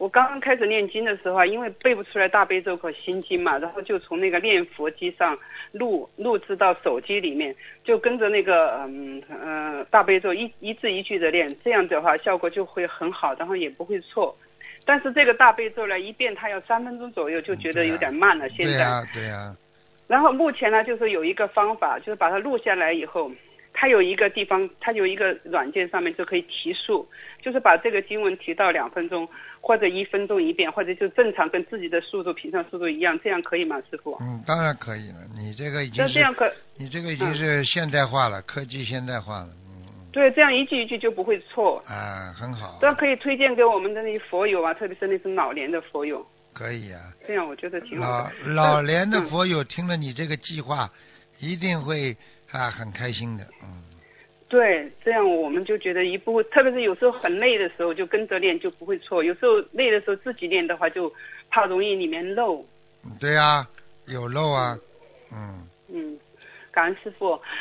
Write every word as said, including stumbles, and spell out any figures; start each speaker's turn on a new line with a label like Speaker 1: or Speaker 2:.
Speaker 1: 我刚刚开始念经的时候啊，因为背不出来大悲咒和心经嘛，然后就从那个念佛机上录录制到手机里面，就跟着那个嗯呃大悲咒一一字一句的念，这样的话效果就会很好，然后也不会错。但是这个大悲咒呢，一遍它要三分钟左右，就觉得有点慢了。现在。
Speaker 2: 对呀，对呀。
Speaker 1: 然后目前呢，就是有一个方法，就是把它录下来以后，它有一个地方，它有一个软件上面就可以提速，就是把这个经文提到两分钟或者一分钟一遍，或者就正常跟自己的速度、平常速度一样，这样可以吗，师傅？
Speaker 2: 嗯，当然可以了。你这个已经是
Speaker 1: 这样可，
Speaker 2: 你这个已经是现代化了，嗯、科技现代化了。嗯，
Speaker 1: 对，这样一句一句就不会错。
Speaker 2: 啊，很好。
Speaker 1: 这样可以推荐给我们的那些佛友啊，特别是那些老年的佛友。
Speaker 2: 可以啊。
Speaker 1: 这样我觉得挺好的。
Speaker 2: 老老年的佛友听了你这个计划，嗯、一定会啊很开心的。嗯。
Speaker 1: 对，这样我们就觉得一步，特别是有时候很累的时候，就跟着练就不会错。有时候累的时候自己练的话，就怕容易里面漏。
Speaker 2: 对啊，有漏啊。嗯。
Speaker 1: 嗯，感恩师父。